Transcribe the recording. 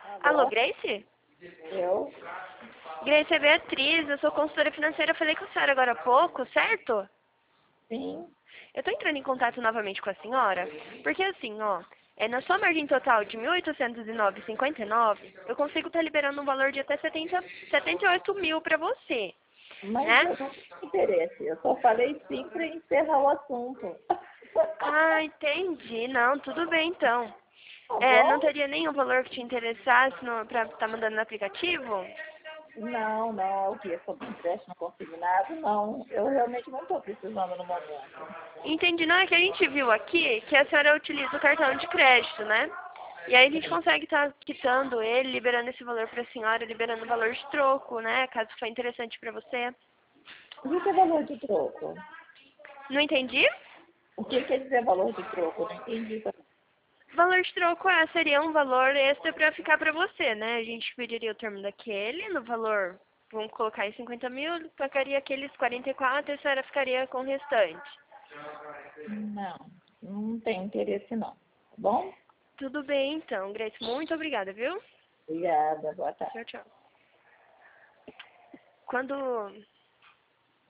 Alô, Alô? Grace? Eu? Grace, é Beatriz, eu sou consultora financeira, eu falei com a senhora agora há pouco, certo? Sim. Eu tô entrando em contato novamente com a senhora, porque assim, ó, na sua margem total de 1.809,59, eu consigo estar liberando um valor de até 78 mil pra você, Mas né? eu não tenho interesse. Eu só falei sim para encerrar o assunto. Ah, entendi. Não, tudo bem então. Tá Não bom? teria nenhum valor que te interessasse pra estar mandando no aplicativo? Não, não. É o quê? Sobre empréstimo consignado? Não. Eu realmente não estou precisando no momento. Entendi. Não, é que a gente viu aqui que a senhora utiliza o cartão de crédito, né? E aí a gente Sim. consegue estar quitando ele, liberando esse valor para a senhora, liberando o valor de troco, né? Caso for interessante para você. O que é valor de troco? Não entendi? O que quer dizer valor de troco? Não entendi. Valor de troco seria um valor extra para ficar para você, né? A gente pediria o termo daquele, no valor, vamos colocar em 50 mil, pagaria aqueles 44 e a senhora ficaria com o restante. Não. Não tenho interesse não. Tá bom? Tudo bem então, Grace. Muito obrigada, viu? Obrigada. Boa tarde. Tchau, tchau. Quando